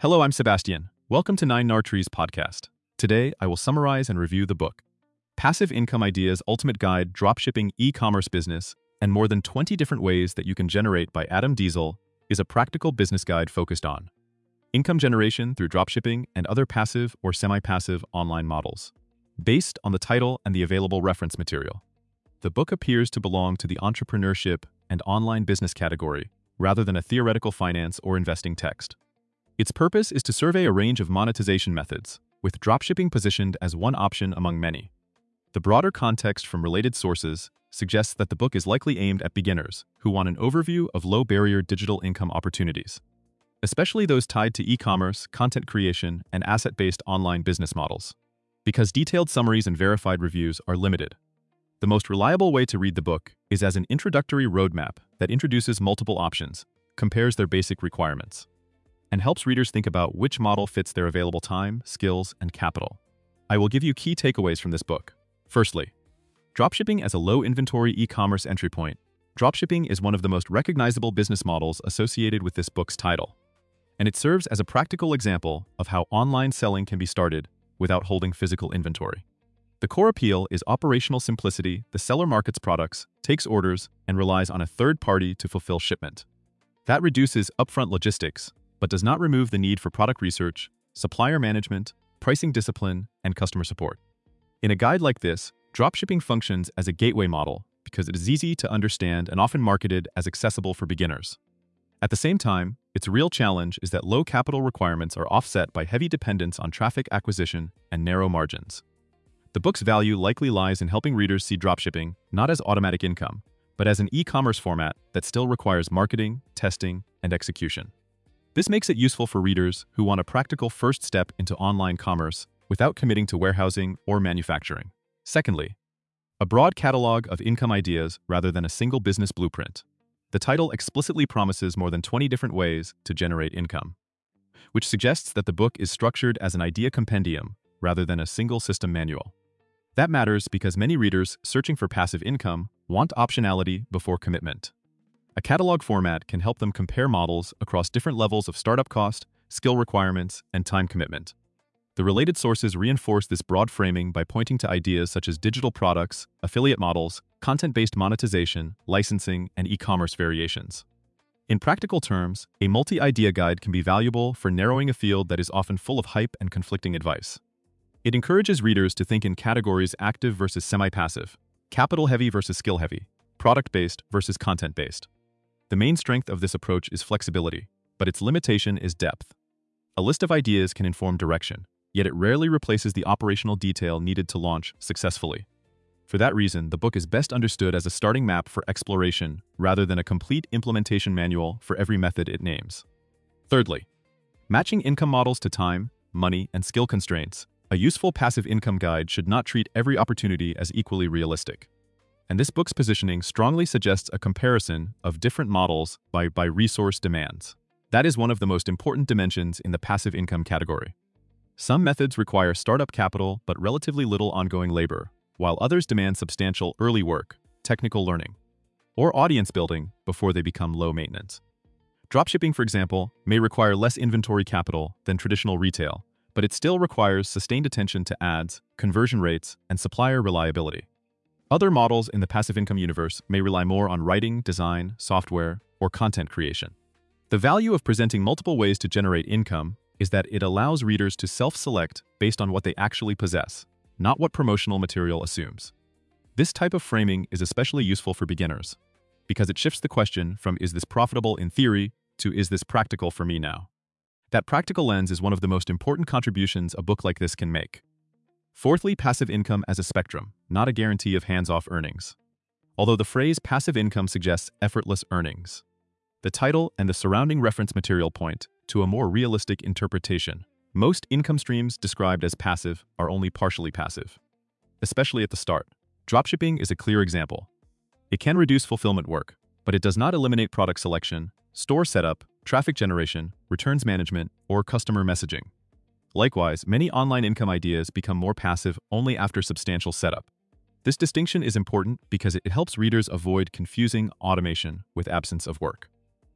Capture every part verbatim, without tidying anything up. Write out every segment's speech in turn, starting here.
Hello, I'm Sebastian. Welcome to Nine Nartree's podcast. Today, I will summarize and review the book, Passive Income Ideas Ultimate Guide Dropshipping E-Commerce Business, and More Than twenty Different Ways That You Can Generate by Adam Diesel, is a practical business guide focused on income generation through dropshipping and other passive or semi-passive online models. Based on the title and the available reference material, the book appears to belong to the entrepreneurship and online business category rather than a theoretical finance or investing text. Its purpose is to survey a range of monetization methods, with dropshipping positioned as one option among many. The broader context from related sources suggests that the book is likely aimed at beginners who want an overview of low-barrier digital income opportunities, especially those tied to e-commerce, content creation, and asset-based online business models. Because detailed summaries and verified reviews are limited, the most reliable way to read the book is as an introductory roadmap that introduces multiple options, compares their basic requirements, and helps readers think about which model fits their available time, skills, and capital. I will give you key takeaways from this book. Firstly, dropshipping as a low-inventory e-commerce entry point. Dropshipping is one of the most recognizable business models associated with this book's title, and it serves as a practical example of how online selling can be started without holding physical inventory. The core appeal is operational simplicity. The seller markets products, takes orders, and relies on a third party to fulfill shipment. That reduces upfront logistics, but does not remove the need for product research, supplier management, pricing discipline, and customer support. In a guide like this, dropshipping functions as a gateway model because it is easy to understand and often marketed as accessible for beginners. At the same time, its real challenge is that low capital requirements are offset by heavy dependence on traffic acquisition and narrow margins. The book's value likely lies in helping readers see dropshipping not as automatic income, but as an e-commerce format that still requires marketing, testing, and execution. This makes it useful for readers who want a practical first step into online commerce without committing to warehousing or manufacturing. Secondly, a broad catalog of income ideas rather than a single business blueprint. The title explicitly promises more than twenty different ways to generate income, which suggests that the book is structured as an idea compendium rather than a single system manual. That matters because many readers searching for passive income want optionality before commitment. A catalog format can help them compare models across different levels of startup cost, skill requirements, and time commitment. The related sources reinforce this broad framing by pointing to ideas such as digital products, affiliate models, content-based monetization, licensing, and e-commerce variations. In practical terms, a multi-idea guide can be valuable for narrowing a field that is often full of hype and conflicting advice. It encourages readers to think in categories active versus semi-passive, capital-heavy versus skill-heavy, product-based versus content-based. The main strength of this approach is flexibility, but its limitation is depth. A list of ideas can inform direction, yet it rarely replaces the operational detail needed to launch successfully. For that reason, the book is best understood as a starting map for exploration rather than a complete implementation manual for every method it names. Thirdly, matching income models to time, money, and skill constraints. A useful passive income guide should not treat every opportunity as equally realistic. And this book's positioning strongly suggests a comparison of different models by, by resource demands. That is one of the most important dimensions in the passive income category. Some methods require startup capital but relatively little ongoing labor, while others demand substantial early work, technical learning, or audience building before they become low maintenance. Dropshipping, for example, may require less inventory capital than traditional retail, but it still requires sustained attention to ads, conversion rates, and supplier reliability. Other models in the passive income universe may rely more on writing, design, software, or content creation. The value of presenting multiple ways to generate income is that it allows readers to self-select based on what they actually possess, not what promotional material assumes. This type of framing is especially useful for beginners, because it shifts the question from "is this profitable in theory" to "is this practical for me now?" That practical lens is one of the most important contributions a book like this can make. Fourthly, passive income as a spectrum, not a guarantee of hands-off earnings. Although the phrase passive income suggests effortless earnings, the title and the surrounding reference material point to a more realistic interpretation. Most income streams described as passive are only partially passive, especially at the start. Dropshipping is a clear example. It can reduce fulfillment work, but it does not eliminate product selection, store setup, traffic generation, returns management, or customer messaging. Likewise, many online income ideas become more passive only after substantial setup. This distinction is important because it helps readers avoid confusing automation with absence of work.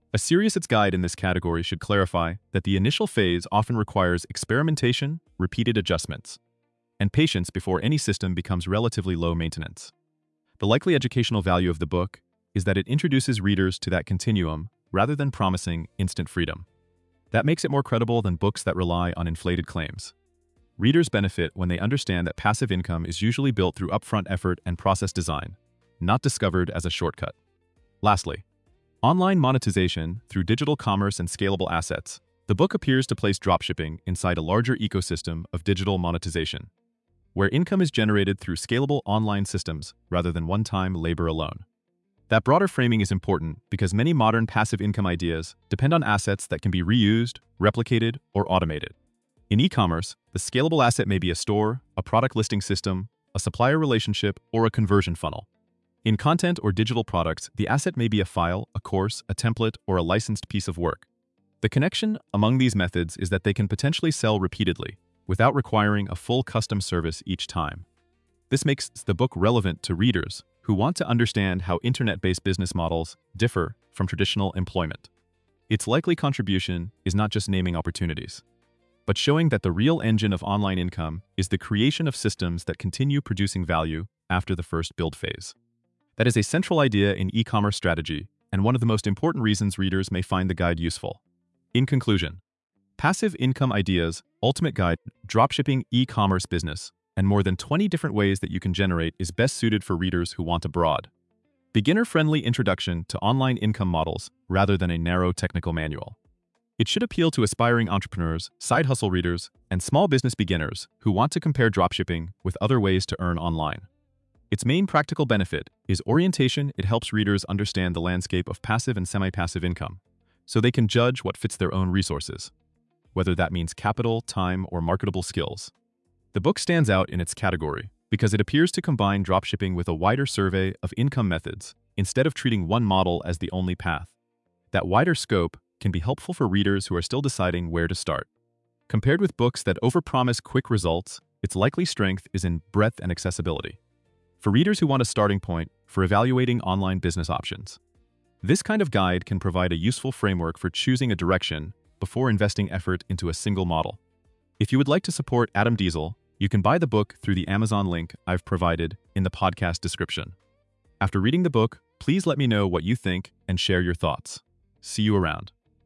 A serious its guide in this category should clarify that the initial phase often requires experimentation, repeated adjustments, and patience before any system becomes relatively low maintenance. The likely educational value of the book is that it introduces readers to that continuum rather than promising instant freedom. That makes it more credible than books that rely on inflated claims. Readers benefit when they understand that passive income is usually built through upfront effort and process design, not discovered as a shortcut. Lastly, online monetization through digital commerce and scalable assets. The book appears to place dropshipping inside a larger ecosystem of digital monetization, where income is generated through scalable online systems rather than one-time labor alone. That broader framing is important because many modern passive income ideas depend on assets that can be reused, replicated, or automated. In e-commerce, the scalable asset may be a store, a product listing system, a supplier relationship, or a conversion funnel. In content or digital products, the asset may be a file, a course, a template, or a licensed piece of work. The connection among these methods is that they can potentially sell repeatedly, without requiring a full custom service each time. This makes the book relevant to readers who want to understand how internet-based business models differ from traditional employment. Its likely contribution is not just naming opportunities, but showing that the real engine of online income is the creation of systems that continue producing value after the first build phase. That is a central idea in e-commerce strategy and one of the most important reasons readers may find the guide useful. In conclusion, Passive Income Ideas, Ultimate Guide, Dropshipping E-commerce Business, and more than twenty different ways that you can generate is best suited for readers who want a broad, beginner-friendly introduction to online income models rather than a narrow technical manual. It should appeal to aspiring entrepreneurs, side hustle readers, and small business beginners who want to compare dropshipping with other ways to earn online. Its main practical benefit is orientation. It helps readers understand the landscape of passive and semi-passive income, so they can judge what fits their own resources, whether that means capital, time, or marketable skills. The book stands out in its category because it appears to combine dropshipping with a wider survey of income methods instead of treating one model as the only path. That wider scope can be helpful for readers who are still deciding where to start. Compared with books that overpromise quick results, its likely strength is in breadth and accessibility. For readers who want a starting point for evaluating online business options, this kind of guide can provide a useful framework for choosing a direction before investing effort into a single model. If you would like to support Adam Diesel, you can buy the book through the Amazon link I've provided in the podcast description. After reading the book, please let me know what you think and share your thoughts. See you around.